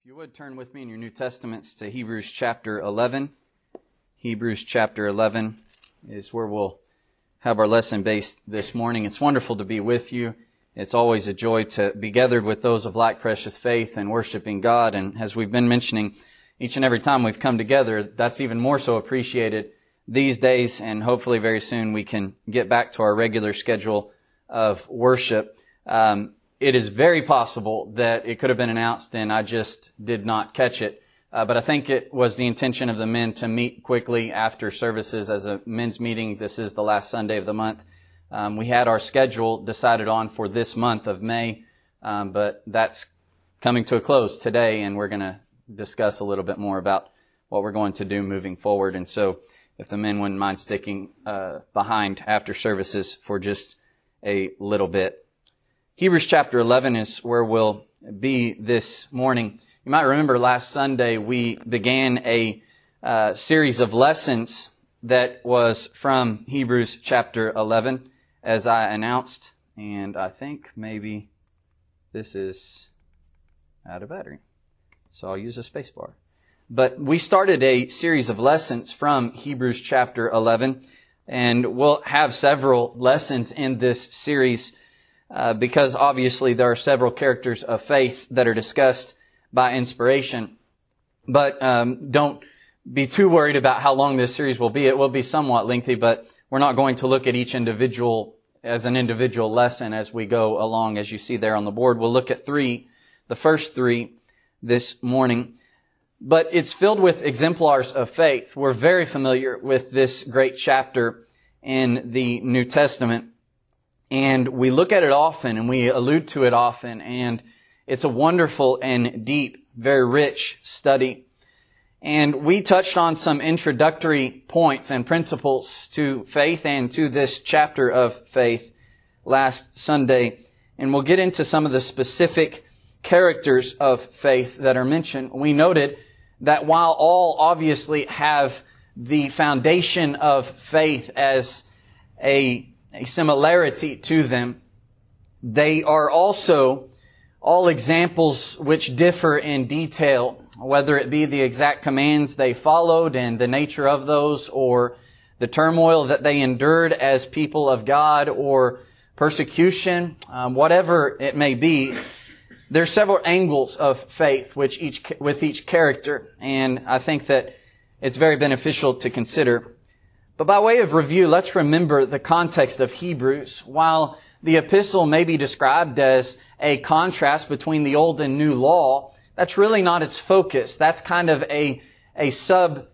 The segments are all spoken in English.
If you would turn with me in your New Testaments to Hebrews chapter 11. Hebrews chapter 11 is where we'll have our lesson based this morning. It's wonderful to be with you. It's always a joy to be gathered with those of like precious faith and worshiping God. And as we've been mentioning, each and every time we've come together, that's even more so appreciated these days. And hopefully very soon we can get back to our regular schedule of worship. It is very possible that it could have been announced and I just did not catch it. But I think it was the intention of the men to meet quickly after services as a men's meeting. This is the last Sunday of the month. We had our schedule decided on for this month of May, but that's coming to a close today, and we're going to discuss a little bit more about what we're going to do moving forward. And so if the men wouldn't mind sticking behind after services for just a little bit. Hebrews chapter 11 is where we'll be this morning. You might remember last Sunday we began a series of lessons that was from Hebrews chapter 11, as I announced. And I think maybe this is out of battery, so I'll use a space bar. But we started a series of lessons from Hebrews chapter 11, and we'll have several lessons in this series because obviously there are several characters of faith that are discussed by inspiration. But don't be too worried about how long this series will be. It will be somewhat lengthy, but we're not going to look at each individual as an individual lesson as we go along, as you see there on the board. We'll look at the first three this morning. But it's filled with exemplars of faith. We're very familiar with this great chapter in the New Testament. And we look at it often and we allude to it often. And it's a wonderful and deep, very rich study. And we touched on some introductory points and principles to faith and to this chapter of faith last Sunday. And we'll get into some of the specific characters of faith that are mentioned. We noted that while all obviously have the foundation of faith as a similarity to them, they are also all examples which differ in detail, whether it be the exact commands they followed and the nature of those, or the turmoil that they endured as people of God, or persecution, whatever it may be. There are several angles of faith with each character, and I think that it's very beneficial to consider. But by way of review, let's remember the context of Hebrews. While the epistle may be described as a contrast between the old and new law, that's really not its focus. That's kind of a sub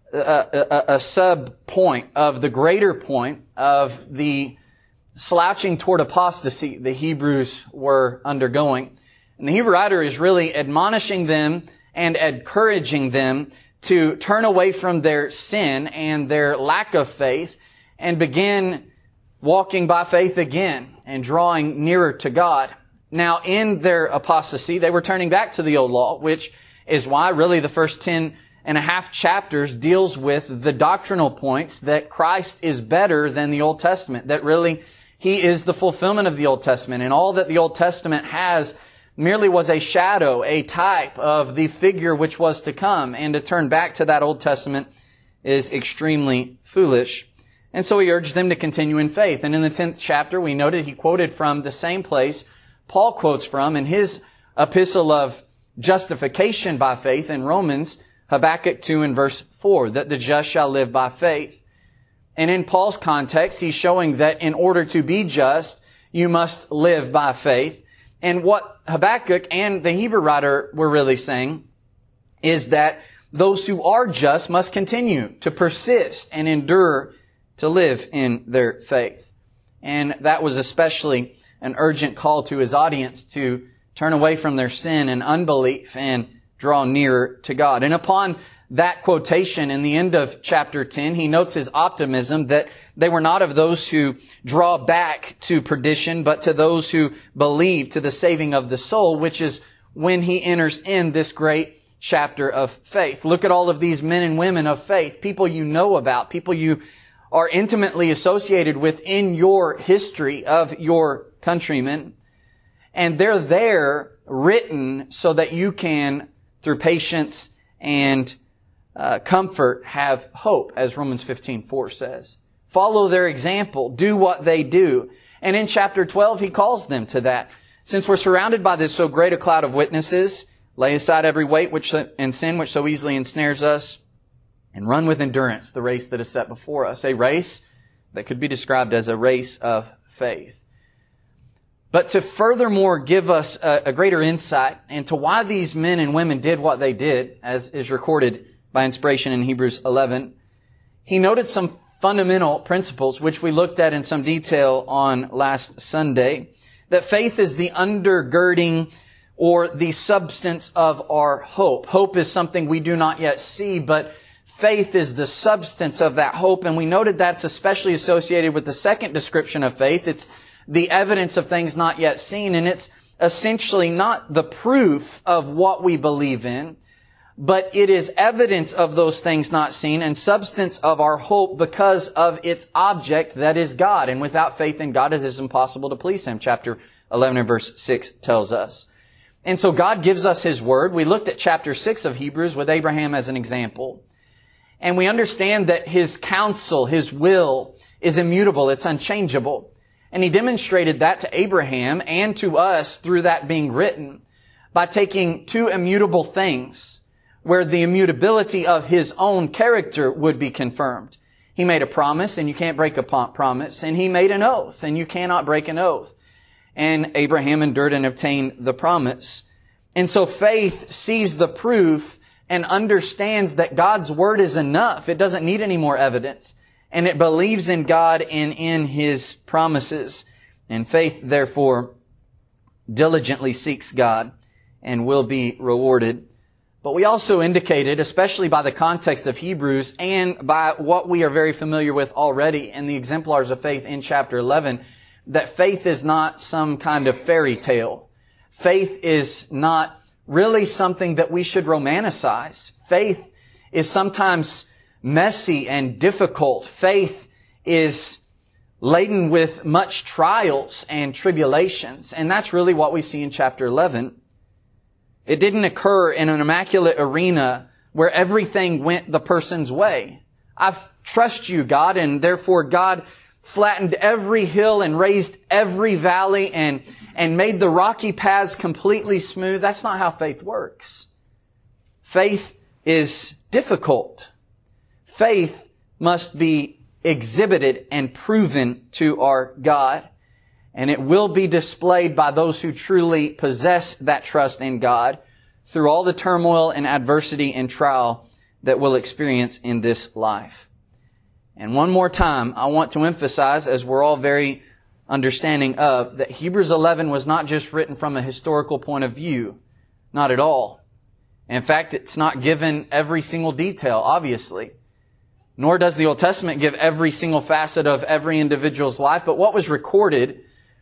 point of the greater point of the slouching toward apostasy the Hebrews were undergoing. And the Hebrew writer is really admonishing them and encouraging them to turn away from their sin and their lack of faith and begin walking by faith again and drawing nearer to God. Now, in their apostasy, they were turning back to the old law, which is why really the first 10 and a half chapters deals with the doctrinal points that Christ is better than the Old Testament, that really He is the fulfillment of the Old Testament, and all that the Old Testament has merely was a shadow, a type of the figure which was to come. And to turn back to that Old Testament is extremely foolish. And so he urged them to continue in faith. And in the 10th chapter, we noted he quoted from the same place Paul quotes from in his epistle of justification by faith in Romans, Habakkuk 2 and verse 4, that the just shall live by faith. And in Paul's context, he's showing that in order to be just, you must live by faith. And what Habakkuk and the Hebrew writer were really saying is that those who are just must continue to persist and endure to live in their faith. And that was especially an urgent call to his audience to turn away from their sin and unbelief and draw nearer to God. And upon that quotation in the end of chapter 10, he notes his optimism that they were not of those who draw back to perdition, but to those who believe to the saving of the soul, which is when he enters in this great chapter of faith. Look at all of these men and women of faith, people you know about, people you are intimately associated with in your history of your countrymen. And they're there written so that you can through patience and comfort, have hope, as Romans 15:4 says. Follow their example. Do what they do. And in chapter 12, he calls them to that. Since we're surrounded by this so great a cloud of witnesses, lay aside every weight and sin which so easily ensnares us, and run with endurance the race that is set before us. A race that could be described as a race of faith. But to furthermore give us a greater insight into why these men and women did what they did, as is recorded by inspiration in Hebrews 11, he noted some fundamental principles which we looked at in some detail on last Sunday. That faith is the undergirding or the substance of our hope. Hope is something we do not yet see, but faith is the substance of that hope. And we noted that's especially associated with the second description of faith. It's the evidence of things not yet seen. And it's essentially not the proof of what we believe in, but it is evidence of those things not seen and substance of our hope because of its object, that is God. And without faith in God, it is impossible to please Him. Chapter 11 and verse 6 tells us. And so God gives us His Word. We looked at chapter 6 of Hebrews with Abraham as an example. And we understand that His counsel, His will, is immutable. It's unchangeable. And He demonstrated that to Abraham and to us through that being written by taking two immutable things where the immutability of His own character would be confirmed. He made a promise, and you can't break a promise. And He made an oath, and you cannot break an oath. And Abraham endured and obtained the promise. And so faith sees the proof and understands that God's Word is enough. It doesn't need any more evidence. And it believes in God and in His promises. And faith, therefore, diligently seeks God and will be rewarded. But we also indicated, especially by the context of Hebrews and by what we are very familiar with already in the exemplars of faith in chapter 11, that faith is not some kind of fairy tale. Faith is not really something that we should romanticize. Faith is sometimes messy and difficult. Faith is laden with much trials and tribulations. And that's really what we see in chapter 11. It didn't occur in an immaculate arena where everything went the person's way. I trust you, God, and therefore God flattened every hill and raised every valley and made the rocky paths completely smooth. That's not how faith works. Faith is difficult. Faith must be exhibited and proven to our God. And it will be displayed by those who truly possess that trust in God through all the turmoil and adversity and trial that we'll experience in this life. And one more time, I want to emphasize, as we're all very understanding of, that Hebrews 11 was not just written from a historical point of view. Not at all. In fact, it's not given every single detail, obviously. Nor does the Old Testament give every single facet of every individual's life. But what was recorded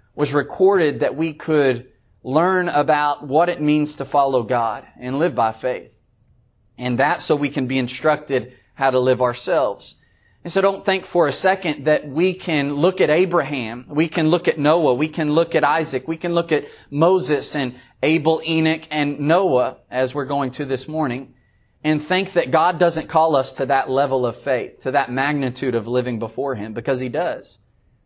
that we could learn about what it means to follow God and live by faith. And that so we can be instructed how to live ourselves. And so don't think for a second that we can look at Abraham, we can look at Noah, we can look at Isaac, we can look at Moses and Abel, Enoch, and Noah, as we're going to this morning, and think that God doesn't call us to that level of faith, to that magnitude of living before Him, because He does.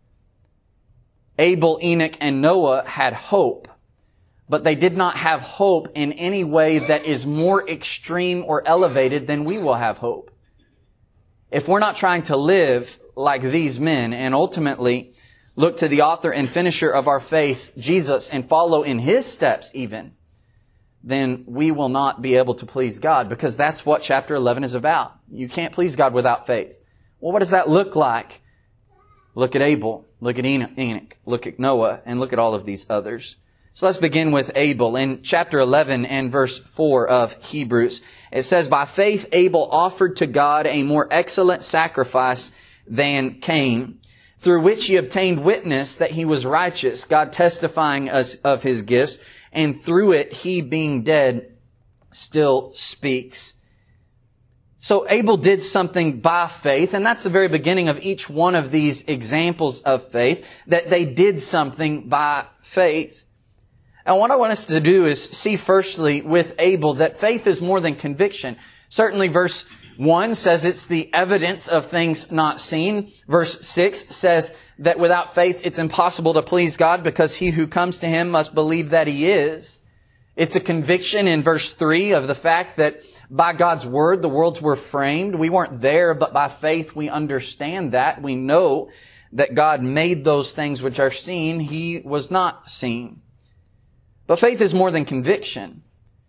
Abel, Enoch, and Noah had hope, but they did not have hope in any way that is more extreme or elevated than we will have hope. If we're not trying to live like these men and ultimately look to the author and finisher of our faith, Jesus, and follow in His steps even, then we will not be able to please God, because that's what chapter 11 is about. You can't please God without faith. Well, what does that look like? Look at Abel, look at Enoch, look at Noah, and look at all of these others. So let's begin with Abel. In chapter 11 and verse 4 of Hebrews, it says, "By faith Abel offered to God a more excellent sacrifice than Cain, through which he obtained witness that he was righteous, God testifying of his gifts, and through it he, being dead, still speaks." So Abel did something by faith, and that's the very beginning of each one of these examples of faith, that they did something by faith. And what I want us to do is see firstly with Abel that faith is more than conviction. Certainly verse 1 says it's the evidence of things not seen. Verse 6 says that without faith it's impossible to please God because he who comes to Him must believe that He is. It's a conviction in verse 3 of the fact that by God's Word the worlds were framed. We weren't there, but by faith we understand that. We know that God made those things which are seen. He was not seen. But faith is more than conviction.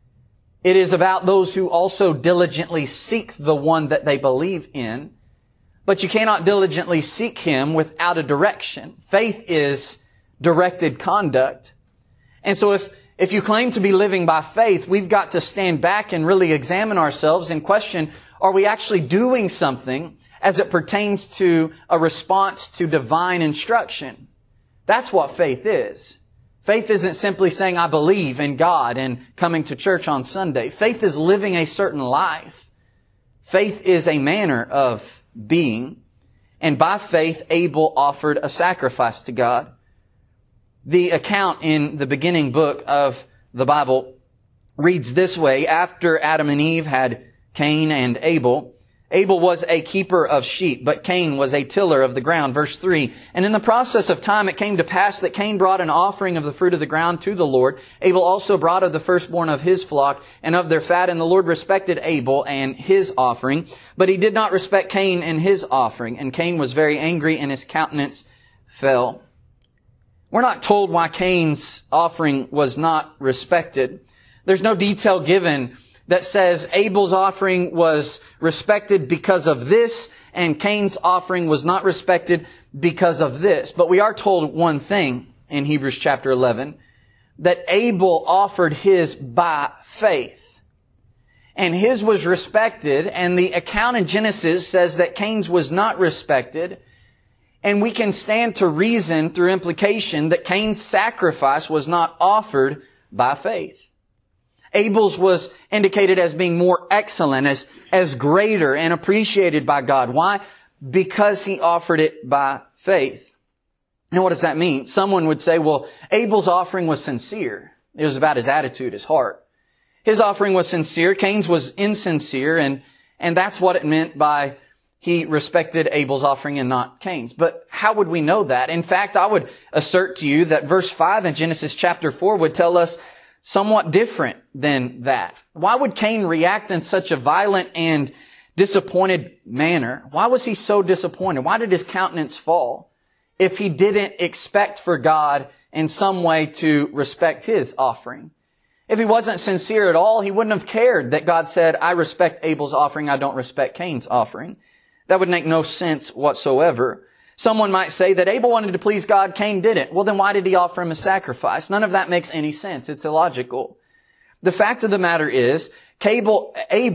It is about those who also diligently seek the one that they believe in. But you cannot diligently seek Him without a direction. Faith is directed conduct. And so if you claim to be living by faith, we've got to stand back and really examine ourselves and question, are we actually doing something as it pertains to a response to divine instruction? That's what faith is. Faith isn't simply saying, I believe in God and coming to church on Sunday. Faith is living a certain life. Faith is a manner of being. And by faith, Abel offered a sacrifice to God. The account in the beginning book of the Bible reads this way. After Adam and Eve had Cain and Abel, Abel was a keeper of sheep, but Cain was a tiller of the ground. Verse 3, and in the process of time it came to pass that Cain brought an offering of the fruit of the ground to the Lord. Abel also brought of the firstborn of his flock and of their fat, and the Lord respected Abel and his offering, but He did not respect Cain and his offering. And Cain was very angry, and his countenance fell. We're not told why Cain's offering was not respected. There's no detail given that says Abel's offering was respected because of this and Cain's offering was not respected because of this. But we are told one thing in Hebrews chapter 11, that Abel offered his by faith. And his was respected, and the account in Genesis says that Cain's was not respected. And we can stand to reason through implication that Cain's sacrifice was not offered by faith. Abel's was indicated as being more excellent, as greater and appreciated by God. Why? Because he offered it by faith. And what does that mean? Someone would say, well, Abel's offering was sincere. It was about his attitude, his heart. His offering was sincere. Cain's was insincere. And that's what it meant by he respected Abel's offering and not Cain's. But how would we know that? In fact, I would assert to you that verse 5 in Genesis chapter 4 would tell us somewhat different than that. Why would Cain react in such a violent and disappointed manner? Why was he so disappointed? Why did his countenance fall if he didn't expect for God in some way to respect his offering? If he wasn't sincere at all, he wouldn't have cared that God said, I respect Abel's offering, I don't respect Cain's offering. That would make no sense whatsoever. Someone might say that Abel wanted to please God, Cain didn't. Well, then why did he offer him a sacrifice? None of that makes any sense. It's illogical. The fact of the matter is, Abel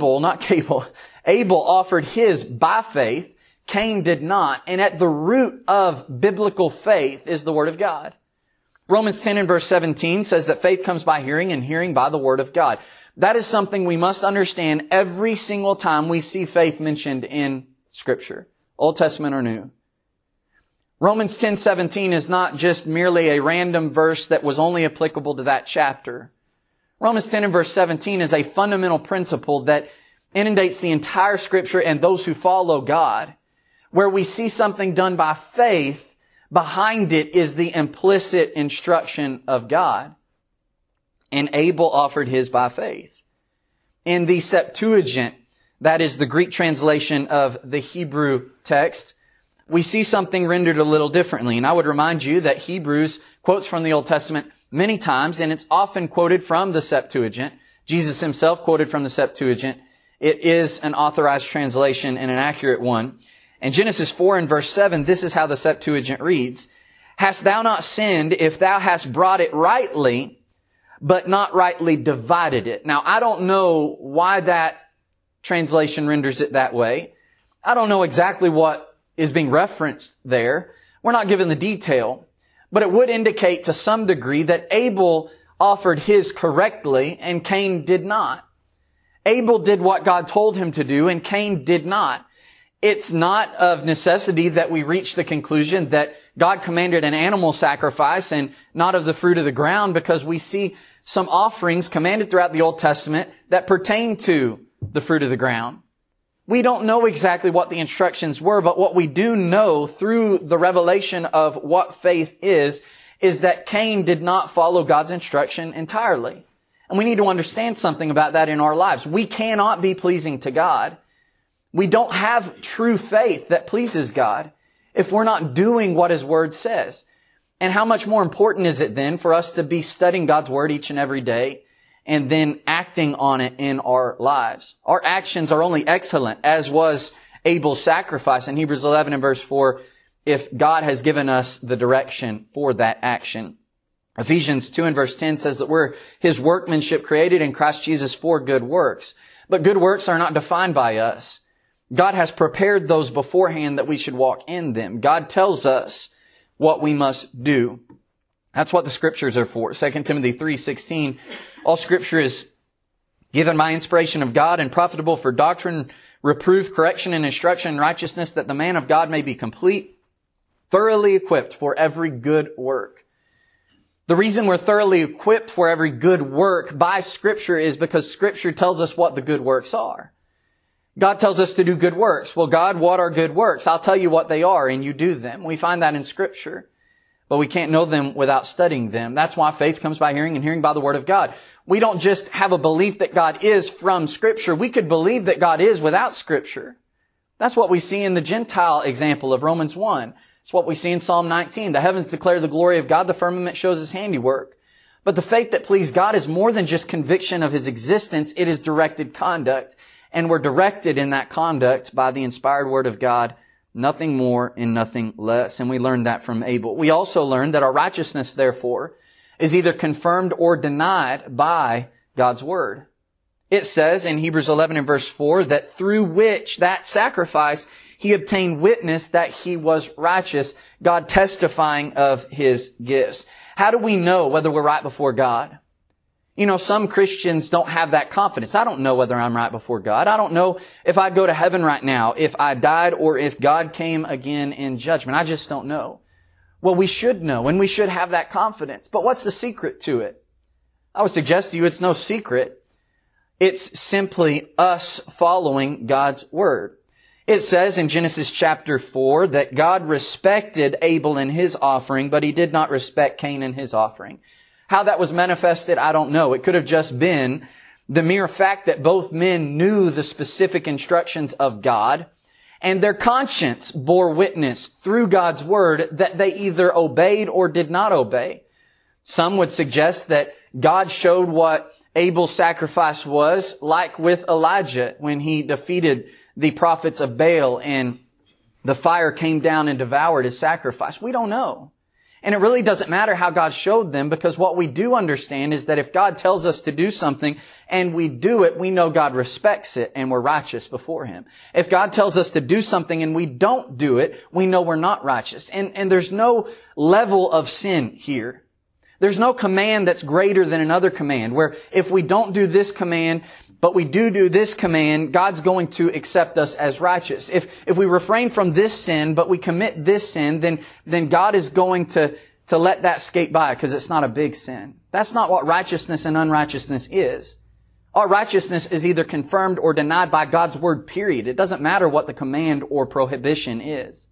offered his by faith. Cain did not. And at the root of biblical faith is the Word of God. Romans 10 and verse 17 says that faith comes by hearing, and hearing by the Word of God. That is something we must understand every single time we see faith mentioned in Scripture, Old Testament or New. Romans 10:17 is not just merely a random verse that was only applicable to that chapter. Romans 10 and verse 17 is a fundamental principle that inundates the entire Scripture and those who follow God. Where we see something done by faith, behind it is the implicit instruction of God. And Abel offered his by faith. In the Septuagint, that is the Greek translation of the Hebrew text, we see something rendered a little differently. And I would remind you that Hebrews quotes from the Old Testament many times, and it's often quoted from the Septuagint. Jesus himself quoted from the Septuagint. It is an authorized translation and an accurate one. In Genesis 4 and verse 7, this is how the Septuagint reads, Hast thou not sinned if thou hast brought it rightly, but not rightly divided it? Now, I don't know why that translation renders it that way. I don't know exactly what is being referenced there. We're not given the detail, but it would indicate to some degree that Abel offered his correctly and Cain did not. Abel did what God told him to do and Cain did not. It's not of necessity that we reach the conclusion that God commanded an animal sacrifice and not of the fruit of the ground, because we see some offerings commanded throughout the Old Testament that pertain to the fruit of the ground. We don't know exactly what the instructions were, but what we do know through the revelation of what faith is that Cain did not follow God's instruction entirely. And we need to understand something about that in our lives. We cannot be pleasing to God. We don't have true faith that pleases God if we're not doing what His Word says. And how much more important is it then for us to be studying God's Word each and every day and then acting on it in our lives? Our actions are only excellent, as was Abel's sacrifice in Hebrews 11 and verse 4, if God has given us the direction for that action. Ephesians 2 and verse 10 says that we're His workmanship created in Christ Jesus for good works. But good works are not defined by us. God has prepared those beforehand that we should walk in them. God tells us what we must do. That's what the Scriptures are for. 2 Timothy 3:16, all Scripture is given by inspiration of God and profitable for doctrine, reproof, correction, and instruction in righteousness, that the man of God may be complete, thoroughly equipped for every good work. The reason we're thoroughly equipped for every good work by Scripture is because Scripture tells us what the good works are. God tells us to do good works. Well, God, what are good works? I'll tell you what they are, and you do them. We find that in Scripture. But we can't know them without studying them. That's why faith comes by hearing, and hearing by the Word of God. We don't just have a belief that God is from Scripture. We could believe that God is without Scripture. That's what we see in the Gentile example of Romans 1. It's what we see in Psalm 19. The heavens declare the glory of God. The firmament shows His handiwork. But the faith that pleased God is more than just conviction of His existence. It is directed conduct. And we're directed in that conduct by the inspired Word of God. Nothing more and nothing less. And we learned that from Abel. We also learned that our righteousness, therefore, is either confirmed or denied by God's Word. It says in Hebrews 11 and verse 4 that through which that sacrifice He obtained witness that He was righteous, God testifying of His gifts. How do we know whether we're right before God? You know, some Christians don't have that confidence. I don't know whether I'm right before God. I don't know if I'd go to heaven right now, if I died, or if God came again in judgment. I just don't know. Well, we should know, and we should have that confidence. But what's the secret to it? I would suggest to you it's no secret. It's simply us following God's Word. It says in Genesis chapter 4 that God respected Abel and his offering, but He did not respect Cain and his offering. How that was manifested, I don't know. It could have just been the mere fact that both men knew the specific instructions of God, and their conscience bore witness through God's Word that they either obeyed or did not obey. Some would suggest that God showed what Abel's sacrifice was, like with Elijah when he defeated the prophets of Baal and the fire came down and devoured his sacrifice. We don't know. And it really doesn't matter how God showed them, because what we do understand is that if God tells us to do something and we do it, we know God respects it and we're righteous before Him. If God tells us to do something and we don't do it, we know we're not righteous. And there's no level of sin here. There's no command that's greater than another command, where if we don't do this command, but we do this command, God's going to accept us as righteous. If we refrain from this sin, but we commit this sin, then God is going to let that skate by because it's not a big sin. That's not what righteousness and unrighteousness is. Our righteousness is either confirmed or denied by God's Word, period. It doesn't matter what the command or prohibition is.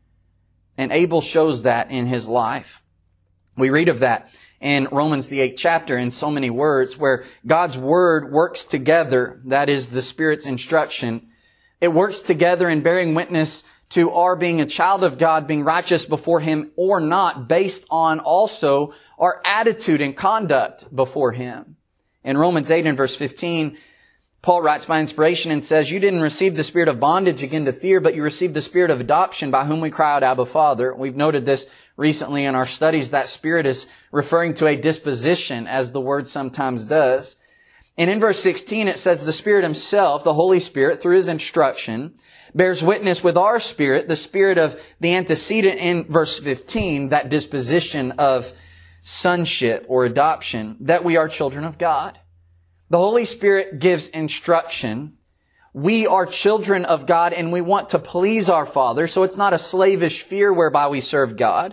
And Abel shows that in his life. We read of that in Romans, the 8th chapter, in so many words, where God's Word works together, that is the Spirit's instruction. It works together in bearing witness to our being a child of God, being righteous before Him or not, based on also our attitude and conduct before Him. In Romans 8 and verse 15, Paul writes by inspiration and says, "You didn't receive the spirit of bondage again to fear, but you received the spirit of adoption by whom we cry out, Abba, Father." We've noted this recently in our studies. That spirit is referring to a disposition, as the word sometimes does. And in verse 16 it says, "The Spirit Himself, the Holy Spirit, through His instruction, bears witness with our spirit," the spirit of the antecedent in verse 15, that disposition of sonship or adoption, "that we are children of God." The Holy Spirit gives instruction. We are children of God and we want to please our Father, so it's not a slavish fear whereby we serve God.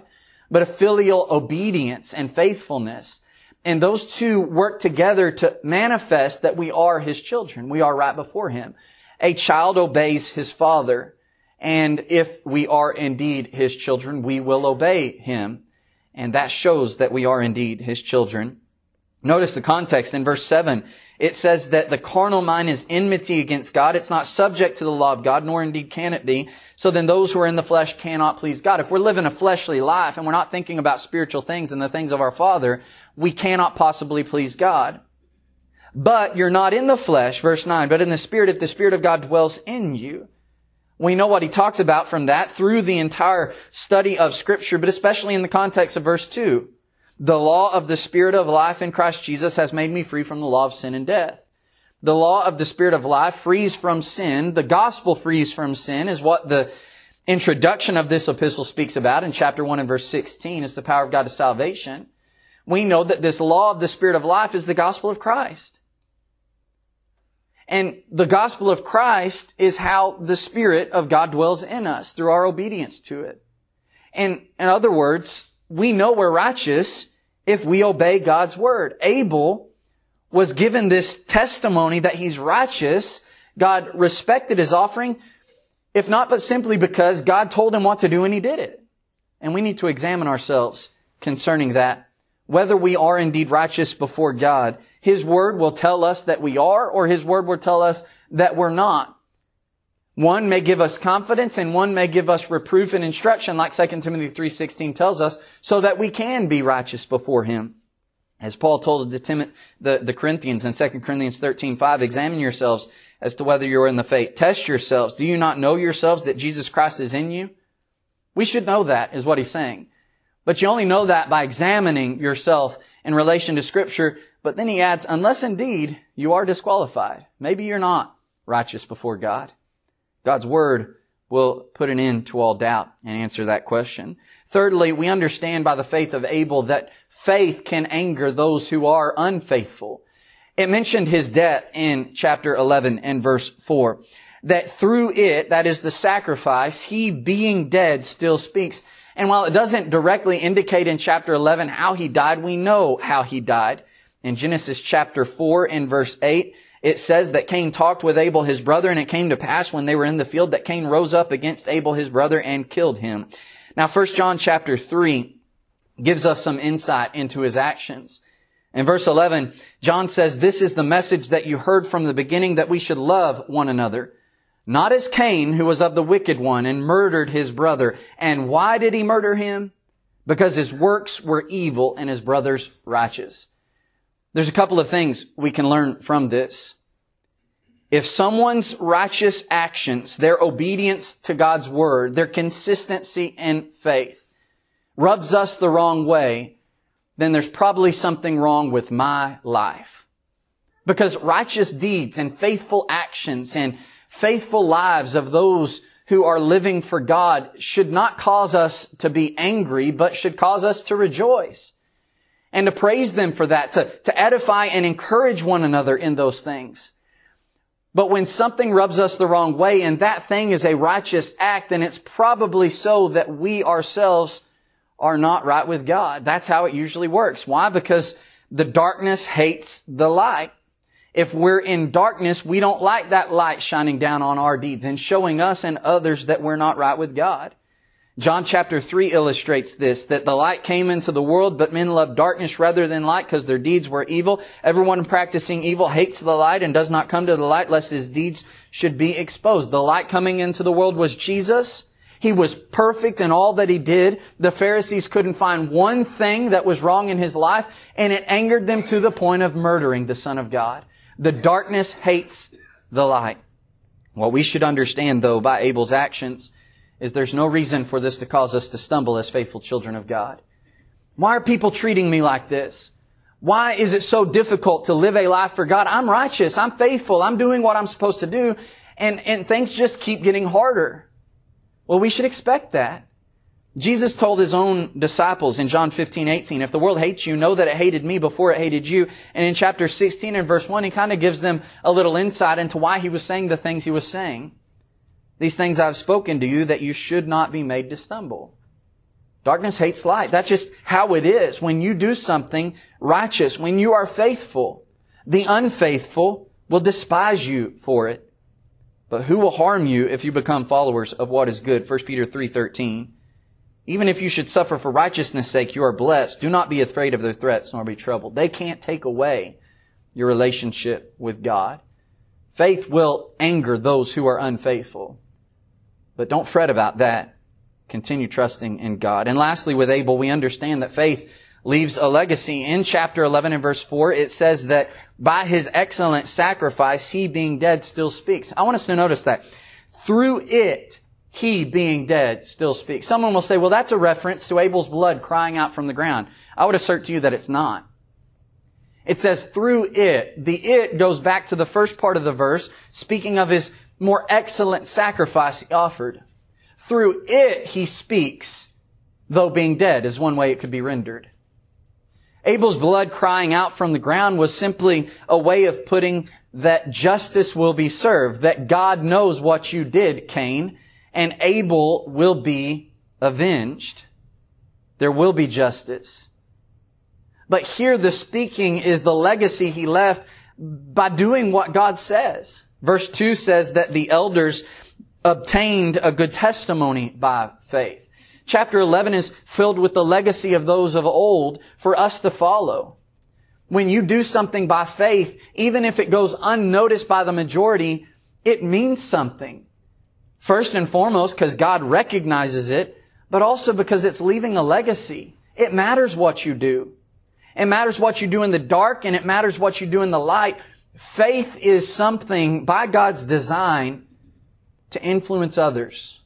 but a filial obedience and faithfulness. And those two work together to manifest that we are His children. We are right before Him. A child obeys his father. And if we are indeed His children, we will obey Him. And that shows that we are indeed His children. Notice the context in verse 7. It says that the carnal mind is enmity against God. It's not subject to the law of God, nor indeed can it be. So then those who are in the flesh cannot please God. If we're living a fleshly life and we're not thinking about spiritual things and the things of our Father, we cannot possibly please God. But you're not in the flesh, verse 9, but in the Spirit, if the Spirit of God dwells in you. We know what he talks about from that through the entire study of Scripture, but especially in the context of verse 2. The law of the Spirit of life in Christ Jesus has made me free from the law of sin and death. The law of the Spirit of life frees from sin. The gospel frees from sin is what the introduction of this epistle speaks about in chapter 1 and verse 16. It's the power of God to salvation. We know that this law of the Spirit of life is the gospel of Christ. And the gospel of Christ is how the Spirit of God dwells in us through our obedience to it. And in other words, we know we're righteous if we obey God's word. Abel was given this testimony that he's righteous. God respected his offering, if not but simply because God told him what to do and he did it. And we need to examine ourselves concerning that, whether we are indeed righteous before God. His word will tell us that we are, or His word will tell us that we're not. One may give us confidence and one may give us reproof and instruction, like 2 Timothy 3:16 tells us, so that we can be righteous before Him. As Paul told the Corinthians in 2 Corinthians 13:5, examine yourselves as to whether you're in the faith. Test yourselves. Do you not know yourselves that Jesus Christ is in you? We should know that, is what he's saying. But you only know that by examining yourself in relation to Scripture. But then he adds, unless indeed you are disqualified. Maybe you're not righteous before God. God's word will put an end to all doubt and answer that question. Thirdly, we understand by the faith of Abel that faith can anger those who are unfaithful. It mentioned his death in chapter 11 and verse 4. That through it, that is the sacrifice, he being dead still speaks. And while it doesn't directly indicate in chapter 11 how he died, we know how he died. In Genesis chapter 4 and verse 8, it says that Cain talked with Abel his brother, and it came to pass when they were in the field that Cain rose up against Abel his brother and killed him. Now 1 John chapter 3 gives us some insight into his actions. In verse 11, John says, this is the message that you heard from the beginning, that we should love one another. Not as Cain, who was of the wicked one and murdered his brother. And why did he murder him? Because his works were evil and his brother's righteous. There's a couple of things we can learn from this. If someone's righteous actions, their obedience to God's word, their consistency in faith rubs us the wrong way, then there's probably something wrong with my life. Because righteous deeds and faithful actions and faithful lives of those who are living for God should not cause us to be angry, but should cause us to rejoice. And to praise them for that, to edify and encourage one another in those things. But when something rubs us the wrong way and that thing is a righteous act, then it's probably so that we ourselves are not right with God. That's how it usually works. Why? Because the darkness hates the light. If we're in darkness, we don't like that light shining down on our deeds and showing us and others that we're not right with God. John chapter 3 illustrates this, that the light came into the world, but men loved darkness rather than light because their deeds were evil. Everyone practicing evil hates the light and does not come to the light lest his deeds should be exposed. The light coming into the world was Jesus. He was perfect in all that He did. The Pharisees couldn't find one thing that was wrong in His life, and it angered them to the point of murdering the Son of God. The darkness hates the light. What we should understand, though, by Abel's actions is there's no reason for this to cause us to stumble as faithful children of God. Why are people treating me like this? Why is it so difficult to live a life for God? I'm righteous. I'm faithful. I'm doing what I'm supposed to do. And things just keep getting harder. Well, we should expect that. Jesus told His own disciples in John 15:18, if the world hates you, know that it hated me before it hated you. And in chapter 16 and verse 1, He kind of gives them a little insight into why He was saying the things He was saying. These things I've spoken to you that you should not be made to stumble. Darkness hates light. That's just how it is. When you do something righteous, when you are faithful, the unfaithful will despise you for it. But who will harm you if you become followers of what is good? 1 Peter 3:13. Even if you should suffer for righteousness' sake, you are blessed. Do not be afraid of their threats, nor be troubled. They can't take away your relationship with God. Faith will anger those who are unfaithful. But don't fret about that. Continue trusting in God. And lastly, with Abel, we understand that faith leaves a legacy. In chapter 11 and verse 4, it says that by his excellent sacrifice, he being dead still speaks. I want us to notice that. Through it, he being dead still speaks. Someone will say, well, that's a reference to Abel's blood crying out from the ground. I would assert to you that it's not. It says through it. The it goes back to the first part of the verse, speaking of his more excellent sacrifice he offered. Through it he speaks, though being dead is one way it could be rendered. Abel's blood crying out from the ground was simply a way of putting that justice will be served, that God knows what you did, Cain, and Abel will be avenged. There will be justice. But here the speaking is the legacy he left by doing what God says. Verse 2 says that the elders obtained a good testimony by faith. Chapter 11 is filled with the legacy of those of old for us to follow. When you do something by faith, even if it goes unnoticed by the majority, it means something. First and foremost, because God recognizes it, but also because it's leaving a legacy. It matters what you do. It matters what you do in the dark, and it matters what you do in the light. Faith is something by God's design to influence others.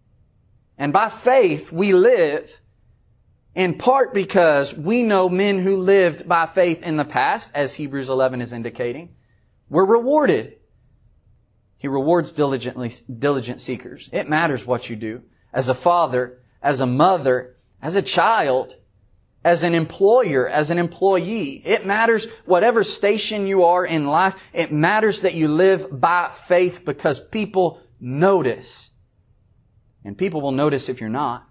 And by faith, we live in part because we know men who lived by faith in the past, as Hebrews 11 is indicating, were rewarded. He rewards diligent seekers. It matters what you do. As a father, as a mother, as a child, as an employer, as an employee. It matters whatever station you are in life. It matters that you live by faith because people notice. And people will notice if you're not.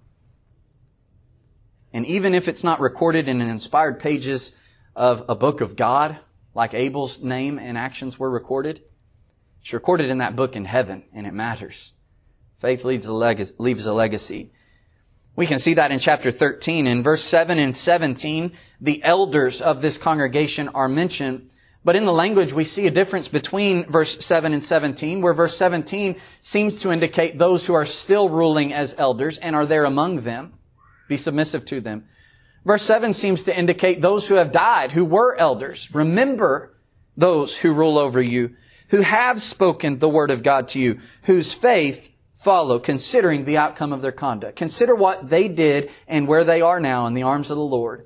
And even if it's not recorded in the inspired pages of a book of God, like Abel's name and actions were recorded, it's recorded in that book in heaven, and it matters. Faith leaves a legacy. We can see that in chapter 13. In verse 7 and 17, the elders of this congregation are mentioned. But in the language, we see a difference between verse 7 and 17, where verse 17 seems to indicate those who are still ruling as elders and are there among them. Be submissive to them. Verse 7 seems to indicate those who have died, who were elders. Remember those who rule over you, who have spoken the word of God to you, whose faith follow, considering the outcome of their conduct. Consider what they did and where they are now in the arms of the Lord.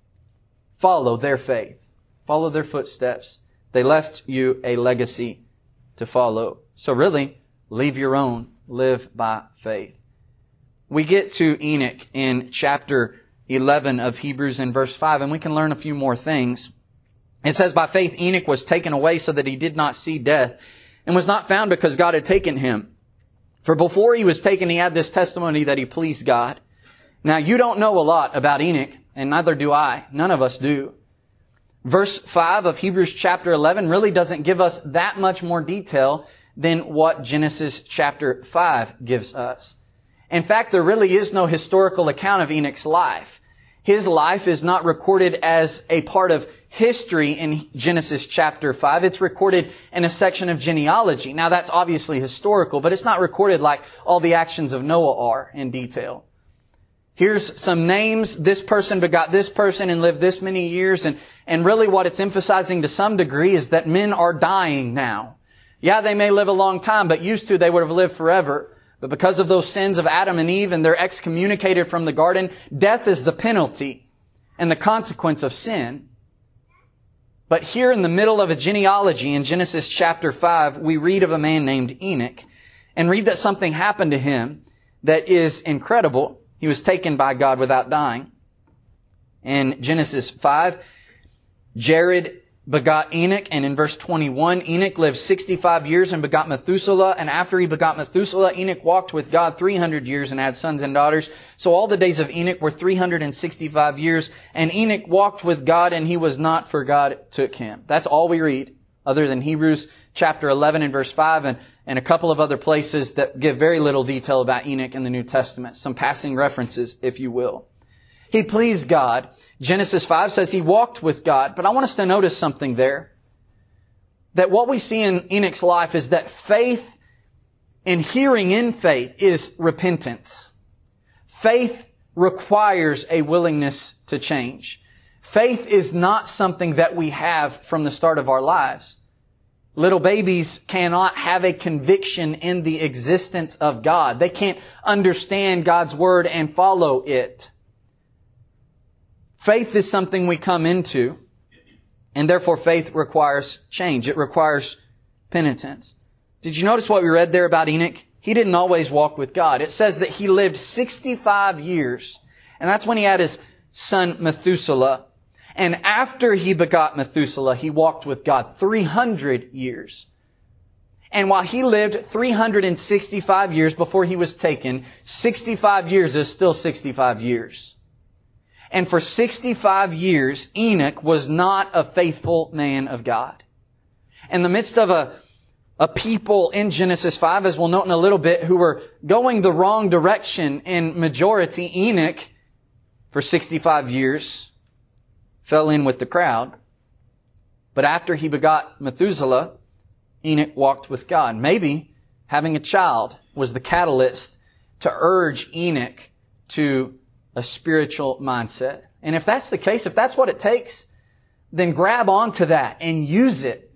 Follow their faith. Follow their footsteps. They left you a legacy to follow. So really, leave your own. Live by faith. We get to Enoch in chapter 11 of Hebrews in verse 5, and we can learn a few more things. It says, by faith Enoch was taken away so that he did not see death, and was not found because God had taken him. For before he was taken, he had this testimony that he pleased God. Now, you don't know a lot about Enoch, and neither do I. None of us do. Verse 5 of Hebrews chapter 11 really doesn't give us that much more detail than what Genesis chapter 5 gives us. In fact, there really is no historical account of Enoch's life. His life is not recorded as a part of history in Genesis chapter 5. It's recorded in a section of genealogy. Now, that's obviously historical, but it's not recorded like all the actions of Noah are in detail. Here's some names. This person begot this person and lived this many years. And really what it's emphasizing to some degree is that men are dying now. Yeah, they may live a long time, but used to they would have lived forever. But because of those sins of Adam and Eve and they're excommunicated from the garden, death is the penalty and the consequence of sin. But here in the middle of a genealogy in Genesis chapter 5, we read of a man named Enoch and read that something happened to him that is incredible. He was taken by God without dying. In Genesis 5, Jared begot Enoch, and in verse 21, Enoch lived 65 years and begot Methuselah, and after he begot Methuselah, Enoch walked with God 300 years and had sons and daughters. So all the days of Enoch were 365 years, and Enoch walked with God, and he was not, for God took him. That's all we read, other than Hebrews chapter 11 and verse 5, and a couple of other places that give very little detail about Enoch in the New Testament. Some passing references, if you will. He pleased God. Genesis 5 says he walked with God. But I want us to notice something there. That what we see in Enoch's life is that faith and hearing in faith is repentance. Faith requires a willingness to change. Faith is not something that we have from the start of our lives. Little babies cannot have a conviction in the existence of God. They can't understand God's Word and follow it. Faith is something we come into, and therefore faith requires change. It requires penitence. Did you notice what we read there about Enoch? He didn't always walk with God. It says that he lived 65 years, and that's when he had his son Methuselah. And after he begot Methuselah, he walked with God 300 years. And while he lived 365 years before he was taken, 65 years is still 65 years. And for 65 years, Enoch was not a faithful man of God. In the midst of a people in Genesis 5, as we'll note in a little bit, who were going the wrong direction in majority, Enoch, for 65 years, fell in with the crowd. But after he begot Methuselah, Enoch walked with God. Maybe having a child was the catalyst to urge Enoch to a spiritual mindset. And if that's the case, if that's what it takes, then grab onto that and use it.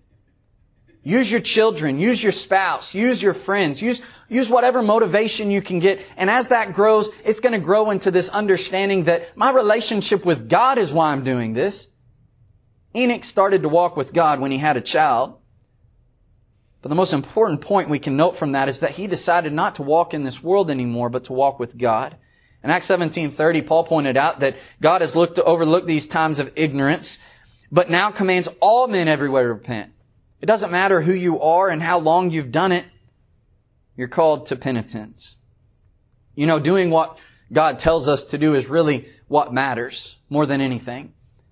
Use your children, use your spouse, use your friends, use whatever motivation you can get. And as that grows, it's going to grow into this understanding that my relationship with God is why I'm doing this. Enoch started to walk with God when he had a child. But the most important point we can note from that is that he decided not to walk in this world anymore, but to walk with God. In Acts 17:30, Paul pointed out that God has looked to overlook these times of ignorance, but now commands all men everywhere to repent. It doesn't matter who you are and how long you've done it. You're called to penitence. You know, doing what God tells us to do is really what matters more than anything.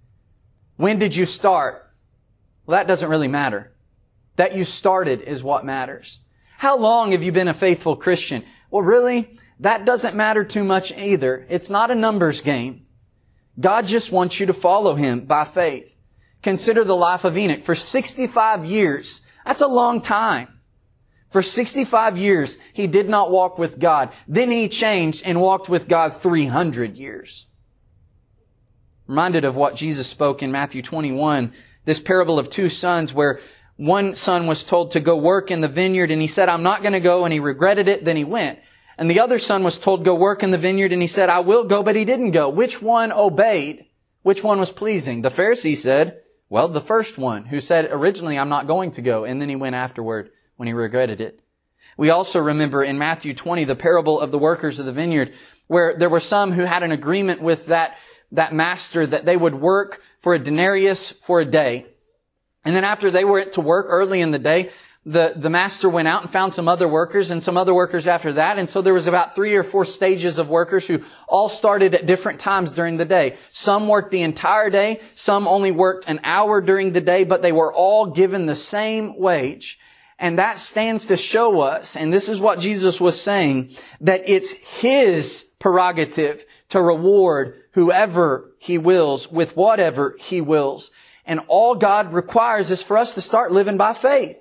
When did you start? Well, that doesn't really matter. That you started is what matters. How long have you been a faithful Christian? Well, really, that doesn't matter too much either. It's not a numbers game. God just wants you to follow Him by faith. Consider the life of Enoch. For 65 years, that's a long time. For 65 years, he did not walk with God. Then he changed and walked with God 300 years. Reminded of what Jesus spoke in Matthew 21, this parable of two sons where one son was told to go work in the vineyard and he said, I'm not going to go, and he regretted it, then he went. And the other son was told, go work in the vineyard, and he said, I will go, but he didn't go. Which one obeyed? Which one was pleasing? The Pharisee said, well, the first one, who said originally, I'm not going to go, and then he went afterward when he regretted it. We also remember in Matthew 20, the parable of the workers of the vineyard, where there were some who had an agreement with that master that they would work for a denarius for a day. And then after they went to work early in the day, the master went out and found some other workers and some other workers after that. And so there was about 3 or 4 stages of workers who all started at different times during the day. Some worked the entire day. Some only worked an hour during the day, but they were all given the same wage. And that stands to show us, and this is what Jesus was saying, that it's His prerogative to reward whoever He wills with whatever He wills. And all God requires is for us to start living by faith.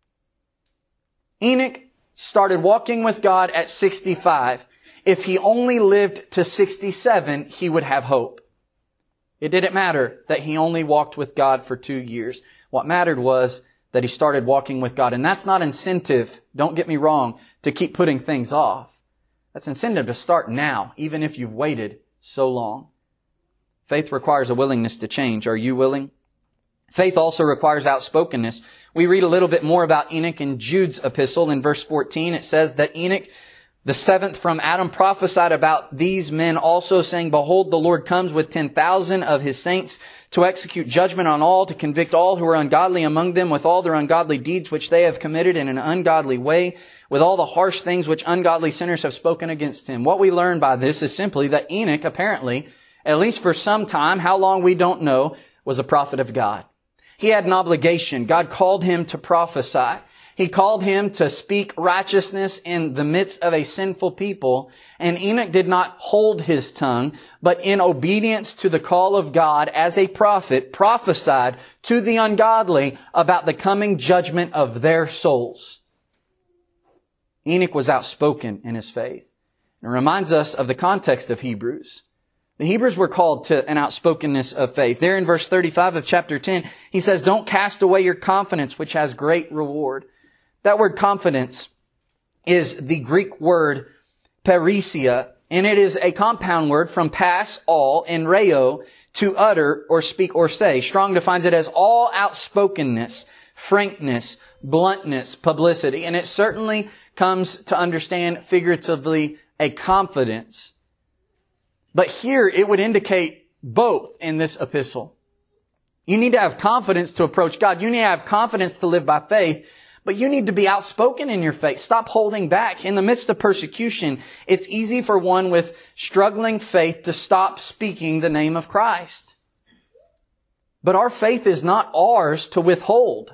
Enoch started walking with God at 65. If he only lived to 67, he would have hope. It didn't matter that he only walked with God for 2 years. What mattered was that he started walking with God. And that's not incentive, don't get me wrong, to keep putting things off. That's incentive to start now, even if you've waited so long. Faith requires a willingness to change. Are you willing? Faith also requires outspokenness. We read a little bit more about Enoch in Jude's epistle. In verse 14, it says that Enoch, the 7th from Adam, prophesied about these men also, saying, Behold, the Lord comes with 10,000 of His saints to execute judgment on all, to convict all who are ungodly among them with all their ungodly deeds which they have committed in an ungodly way, with all the harsh things which ungodly sinners have spoken against him. What we learn by this is simply that Enoch apparently, at least for some time, how long we don't know, was a prophet of God. He had an obligation. God called him to prophesy. He called him to speak righteousness in the midst of a sinful people. And Enoch did not hold his tongue, but in obedience to the call of God as a prophet, prophesied to the ungodly about the coming judgment of their souls. Enoch was outspoken in his faith. It reminds us of the context of Hebrews. The Hebrews were called to an outspokenness of faith. There in verse 35 of chapter 10, he says, "Don't cast away your confidence, which has great reward." That word confidence is the Greek word parisia, and it is a compound word from pas, all, and reo, to utter or speak or say. Strong defines it as all outspokenness, frankness, bluntness, publicity. And it certainly comes to understand figuratively a confidence. But here it would indicate both in this epistle. You need to have confidence to approach God. You need to have confidence to live by faith. But you need to be outspoken in your faith. Stop holding back. In the midst of persecution, it's easy for one with struggling faith to stop speaking the name of Christ. But our faith is not ours to withhold.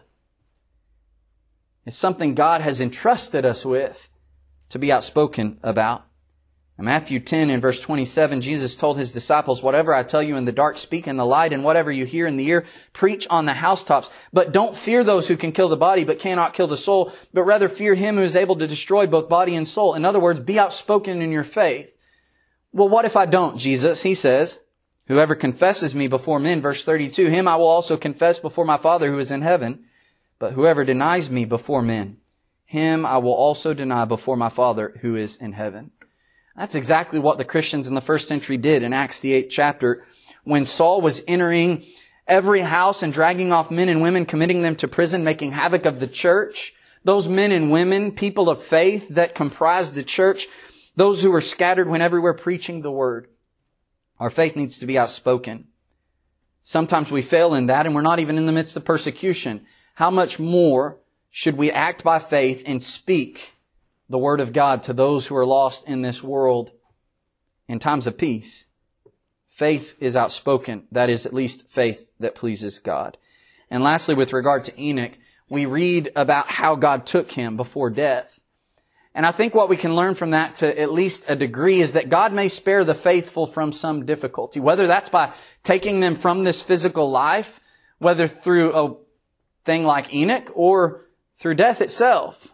It's something God has entrusted us with to be outspoken about. In Matthew 10 and verse 27, Jesus told His disciples, "Whatever I tell you in the dark, speak in the light, and whatever you hear in the ear, preach on the housetops. But don't fear those who can kill the body, but cannot kill the soul, but rather fear Him who is able to destroy both body and soul." In other words, be outspoken in your faith. Well, what if I don't, Jesus? He says, "Whoever confesses me before men," verse 32, "him I will also confess before my Father who is in heaven. But whoever denies me before men, him I will also deny before my Father who is in heaven." That's exactly what the Christians in the first century did in Acts the 8th chapter. When Saul was entering every house and dragging off men and women, committing them to prison, making havoc of the church, those men and women, people of faith that comprised the church, those who were scattered when everywhere preaching the word. Our faith needs to be outspoken. Sometimes we fail in that and we're not even in the midst of persecution. How much more should we act by faith and speak the Word of God to those who are lost in this world in times of peace? Faith is outspoken. That is at least faith that pleases God. And lastly, with regard to Enoch, we read about how God took him before death. And I think what we can learn from that to at least a degree is that God may spare the faithful from some difficulty, whether that's by taking them from this physical life, whether through a thing like Enoch or through death itself.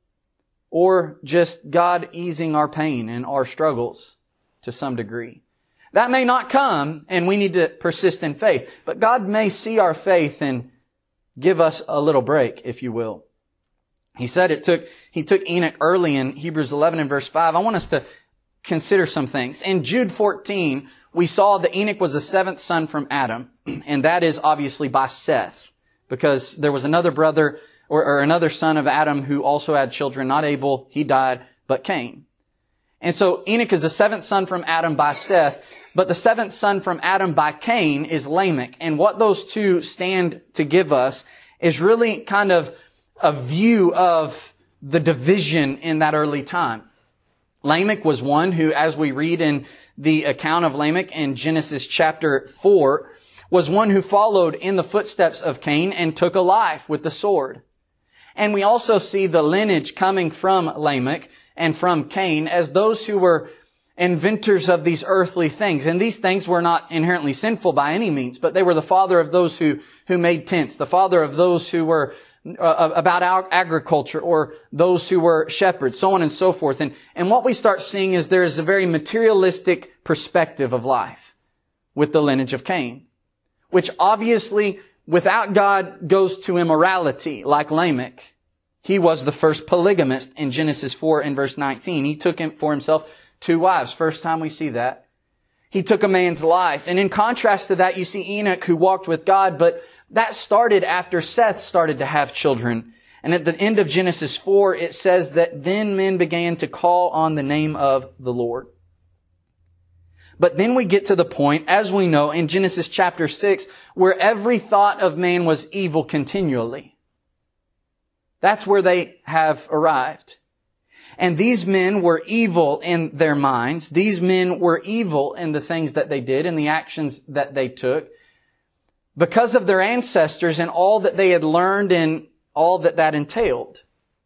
Or just God easing our pain and our struggles to some degree. That may not come, and we need to persist in faith. But God may see our faith and give us a little break, if you will. He said He took Enoch early in Hebrews 11 and verse 5. I want us to consider some things. In Jude 14, we saw that Enoch was the seventh son from Adam. And that is obviously by Seth. Because there was another brother or another son of Adam who also had children, not Abel, he died, but Cain. And so Enoch is the seventh son from Adam by Seth, but the seventh son from Adam by Cain is Lamech. And what those two stand to give us is really kind of a view of the division in that early time. Lamech was one who, as we read in the account of Lamech in Genesis chapter 4, was one who followed in the footsteps of Cain and took a life with the sword. And we also see the lineage coming from Lamech and from Cain as those who were inventors of these earthly things. And these things were not inherently sinful by any means, but they were the father of those who made tents, the father of those who were about agriculture, or those who were shepherds, so on and so forth. And what we start seeing is there is a very materialistic perspective of life with the lineage of Cain, which obviously without God goes to immorality, like Lamech. He was the first polygamist in Genesis 4 and verse 19. He took for himself 2 wives. First time we see that. He took a man's life. And in contrast to that, you see Enoch who walked with God, but that started after Seth started to have children. And at the end of Genesis 4, it says that then men began to call on the name of the Lord. But then we get to the point, as we know, in Genesis chapter 6, where every thought of man was evil continually. That's where they have arrived. And these men were evil in their minds. These men were evil in the things that they did and the actions that they took because of their ancestors and all that they had learned and all that that entailed.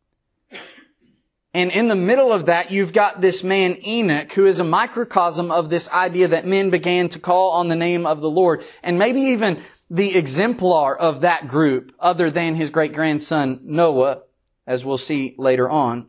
And in the middle of that, you've got this man Enoch, who is a microcosm of this idea that men began to call on the name of the Lord. And maybe even the exemplar of that group, other than his great-grandson Noah, as we'll see later on.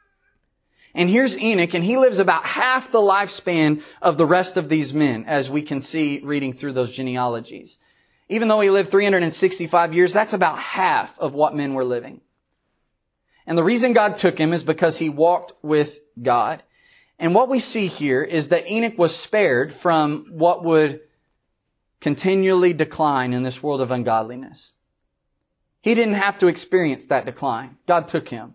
And here's Enoch, and he lives about half the lifespan of the rest of these men, as we can see reading through those genealogies. Even though he lived 365 years, that's about half of what men were living. And the reason God took him is because he walked with God. And what we see here is that Enoch was spared from what would continually decline in this world of ungodliness. He didn't have to experience that decline. God took him.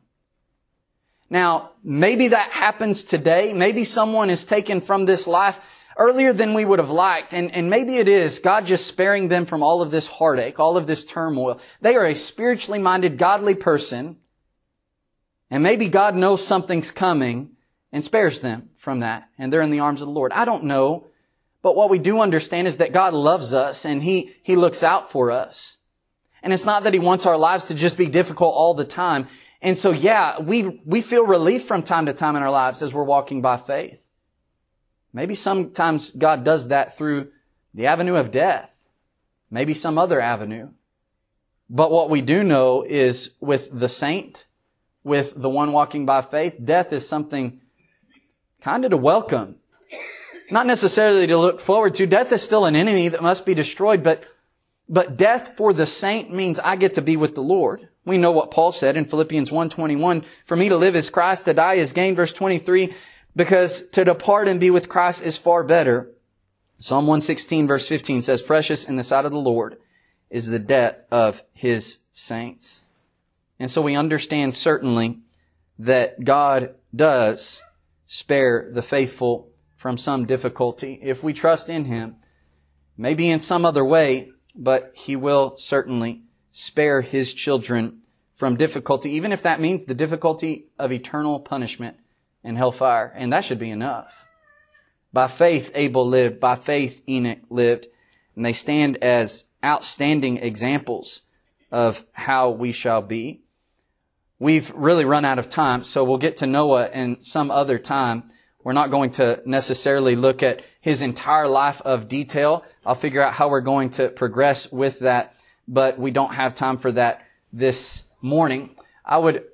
Now, maybe that happens today. Maybe someone is taken from this life earlier than we would have liked. And maybe it is God just sparing them from all of this heartache, all of this turmoil. They are a spiritually minded, godly person. And maybe God knows something's coming and spares them from that. And they're in the arms of the Lord. I don't know. But what we do understand is that God loves us and He looks out for us. And it's not that He wants our lives to just be difficult all the time. And so, yeah, we feel relief from time to time in our lives as we're walking by faith. Maybe sometimes God does that through the avenue of death. Maybe some other avenue. But what we do know is with the saint, with the one walking by faith, death is something kind of to welcome. Not necessarily to look forward to. Death is still an enemy that must be destroyed, but death for the saint means I get to be with the Lord. We know what Paul said in Philippians 1:21, for me to live is Christ, to die is gain. Verse 23, because to depart and be with Christ is far better. Psalm 116 verse 15 says, precious in the sight of the Lord is the death of His saints. And so we understand certainly that God does spare the faithful from some difficulty if we trust in Him. Maybe in some other way, but He will certainly spare His children from difficulty, even if that means the difficulty of eternal punishment and hellfire. And that should be enough. By faith Abel lived, by faith Enoch lived, and they stand as outstanding examples of how we shall be. We've really run out of time, so we'll get to Noah in some other time. We're not going to necessarily look at his entire life of detail. I'll figure out how we're going to progress with that, but we don't have time for that this morning. I would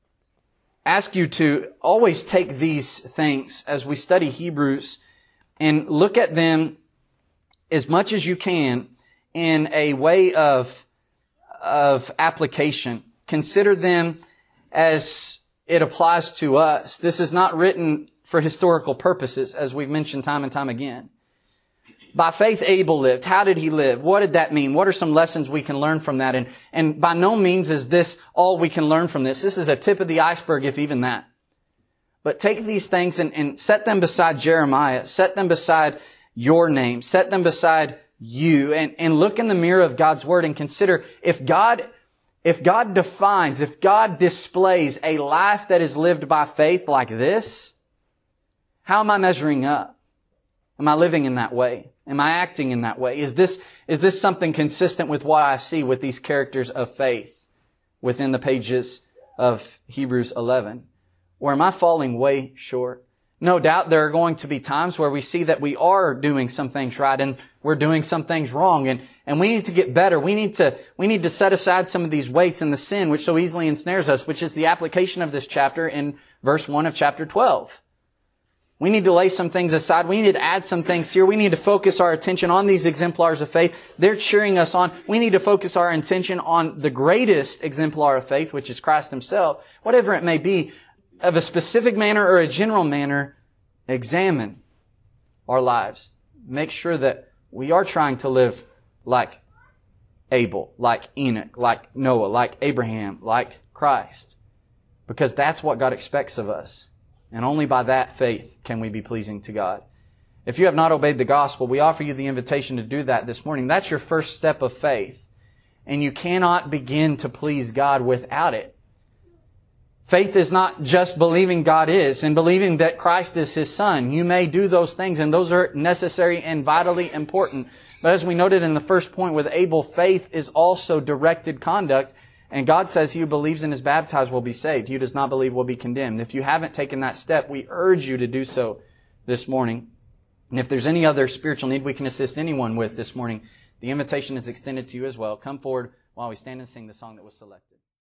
ask you to always take these things as we study Hebrews and look at them as much as you can in a way of application. Consider them as it applies to us. This is not written for historical purposes, as we've mentioned time and time again. By faith, Abel lived. How did he live? What did that mean? What are some lessons we can learn from that? And by no means is this all we can learn from this. This is the tip of the iceberg, if even that. But take these things and set them beside Jeremiah. Set them beside your name. Set them beside you. And look in the mirror of God's Word and consider if God defines, if God displays a life that is lived by faith like this, how am I measuring up? Am I living in that way? Am I acting in that way? Is this something consistent with what I see with these characters of faith within the pages of Hebrews 11? Or am I falling way short? No doubt there are going to be times where we see that we are doing some things right and we're doing some things wrong, and we need to get better. We need to set aside some of these weights and the sin which so easily ensnares us, which is the application of this chapter in verse 1 of chapter 12. We need to lay some things aside. We need to add some things here. We need to focus our attention on these exemplars of faith. They're cheering us on. We need to focus our attention on the greatest exemplar of faith, which is Christ Himself. Whatever it may be, of a specific manner or a general manner, examine our lives. Make sure that we are trying to live like Abel, like Enoch, like Noah, like Abraham, like Christ. Because that's what God expects of us. And only by that faith can we be pleasing to God. If you have not obeyed the gospel, we offer you the invitation to do that this morning. That's your first step of faith. And you cannot begin to please God without it. Faith is not just believing God is and believing that Christ is His Son. You may do those things, and those are necessary and vitally important. But as we noted in the first point with Abel, faith is also directed conduct. And God says he who believes and is baptized will be saved. He who does not believe will be condemned. If you haven't taken that step, we urge you to do so this morning. And if there's any other spiritual need we can assist anyone with this morning, the invitation is extended to you as well. Come forward while we stand and sing the song that was selected.